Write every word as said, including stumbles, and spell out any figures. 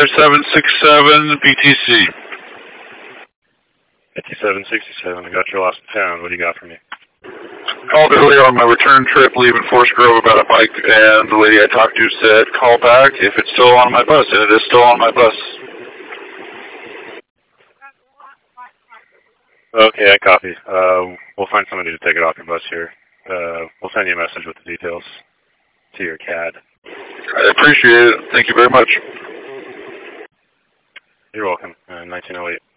five seven six seven B T C. fifty-seven sixty-seven, I got your lost town. What do you got for me? Called earlier on my return trip leaving Forest Grove about a bike, and the lady I talked to said, call back if it's still on my bus, and it is still on my bus. Okay, I copy. Uh, we'll find somebody to take it off your bus here. Uh, we'll send you a message with the details to your C A D. I appreciate it. Thank you very much. You're welcome. Uh, nineteen oh eight.